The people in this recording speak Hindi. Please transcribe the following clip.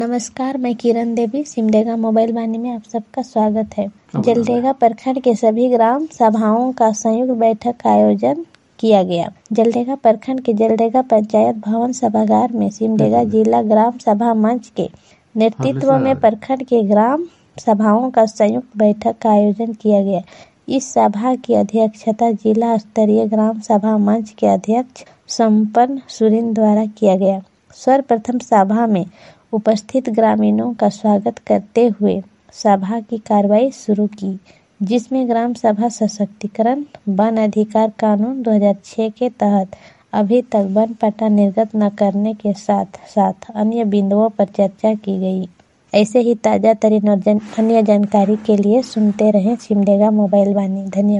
नमस्कार, मैं किरण देवी सिमडेगा मोबाइल वाणी में आप सबका स्वागत है। जलडेगा प्रखंड के सभी ग्राम सभाओं का संयुक्त बैठक का आयोजन किया गया। जलडेगा प्रखंड के जलडेगा पंचायत भवन सभागार में सिमडेगा जिला ग्राम सभा मंच के नेतृत्व में प्रखंड के ग्राम सभाओं का संयुक्त बैठक का आयोजन किया गया। इस सभा की अध्यक्षता जिला स्तरीय ग्राम सभा मंच के अध्यक्ष संपन्न सुरीन द्वारा किया गया। सर्वप्रथम सभा में उपस्थित ग्रामीणों का स्वागत करते हुए सभा की कार्रवाई शुरू की, जिसमें ग्राम सभा सशक्तिकरण वन अधिकार कानून 2006 के तहत अभी तक वन पट्टा निर्गत न करने के साथ साथ अन्य बिंदुओं पर चर्चा की गई। ऐसे ही ताजा तरीन और अन्य जानकारी के लिए सुनते रहें सिमडेगा मोबाइल वाणी। धन्यवाद।